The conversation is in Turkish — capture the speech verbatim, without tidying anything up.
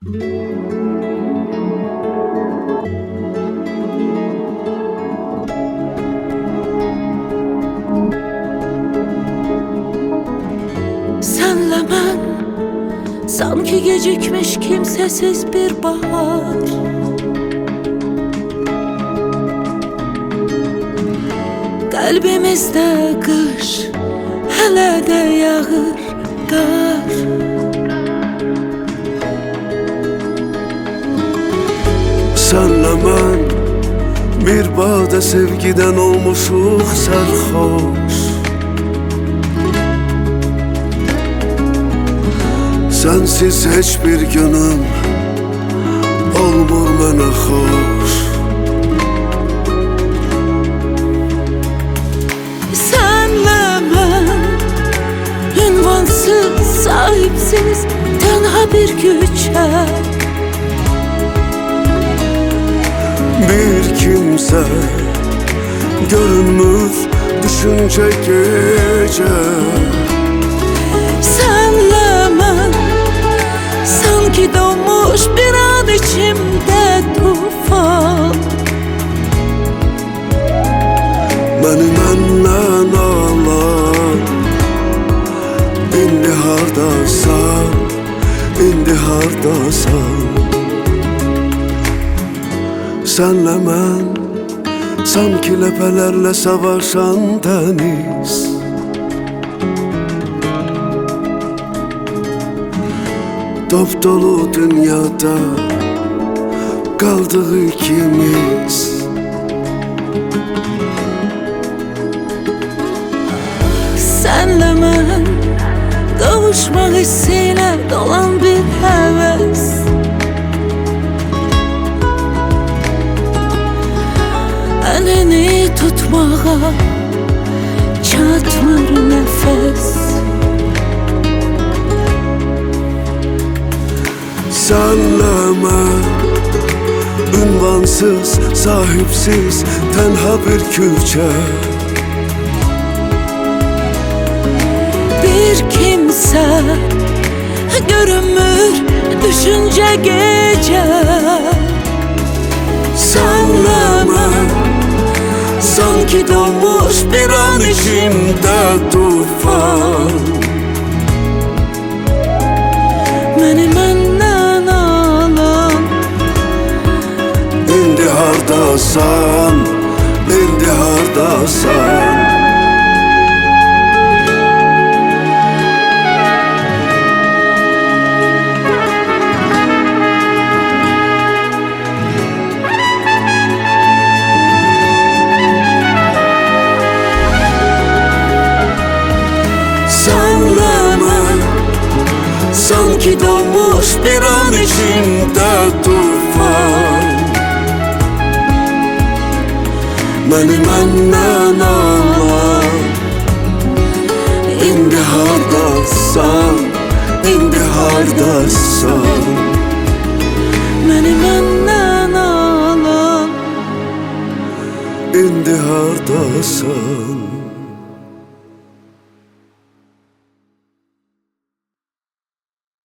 Senle ben sanki gecikmiş kimsesiz bir bahar. Kalbimizde kış hele de yağır kar. Senle ben bir bağda sevgiden olmuşuq sərxoş. Sensiz heç bir günüm olmur mənə xoş. Senle ben ünvansız, sahipsiz, tenha bir güçe. Bir kimse görünmür düşünce gece. Senle ben sanki doğmuş bir an içimde tufan. Məni məndən alan İndi hardasan, indi hardasan. Senle mən sanki ləpələrlə savaşan dəniz. Dop dolu dünyada qaldığı ikimiz. Senle ben kavuşmak hissiyle dolan bir heves. Elini tutmağa çatmır nefes. Senle mən ünvansız, sahipsiz, tenha bir külçe. Bir kimse görünmür düşünce gece. Senle mən sanki doğmuş bir an içimde tufan. Məni məndən alan İndi hardasan, indi hardasan. Senle mən sanki doğmuş bir an içimde tufan. Məni məndən alan İndi hardasan, indi hardasan. Məni məndən alan İndi hardasan.